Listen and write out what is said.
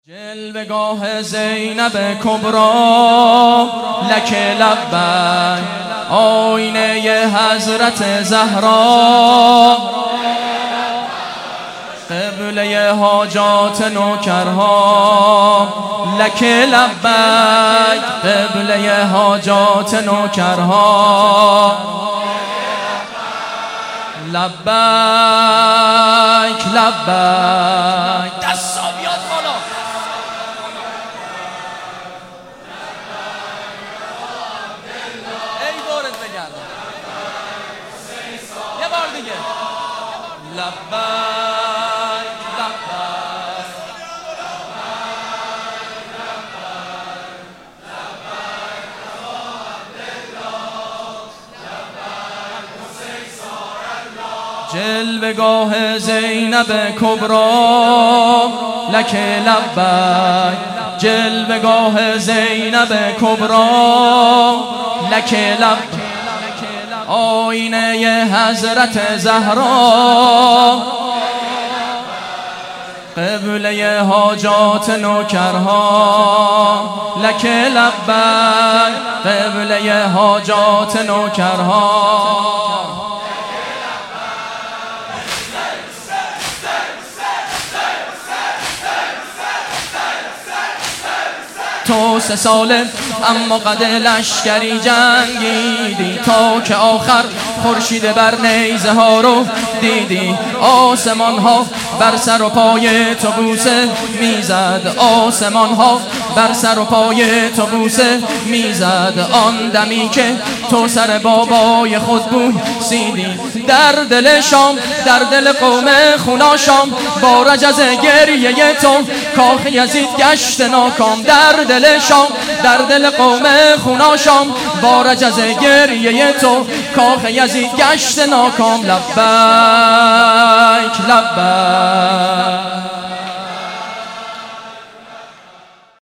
جلوه‌گاه زینب کبری لک لبیک، آینه حضرت زهرا، قبله حاجات نوکرها لک لبیک، قبله حاجات نوکرها لبیک لبیک. دستا بیاد بالا. ای دورت بگردم یه بار دیگه. لبیک لبیک. جلوه‌گاه زینب کبری لک لبیک، جلوه‌گاه زینب کبری لک لبیک، آینه حضرت زهرا، قبله حاجات نوکرها لک لبیک، قبله حاجات نوکرها. تو 3 ساله اما قد لشکری جنگیدی، تا که آخر خورشید بر نیزه ها رو دیدی. آسمان ها بر سر و پای تو بوسه میزد، آسمان ها بر سر و پای تو بوسه میزد. آن دمی که تو سر بابای خود بوسیدی، در دل شام، در دل قوم خوناشام، با رجز گریه تو کاخ یزید گشت ناکام. در دل شام، در دل قوم خوناشام، با رجز گریه تو کاخ یزید گشت ناکام. لبیک لبیک.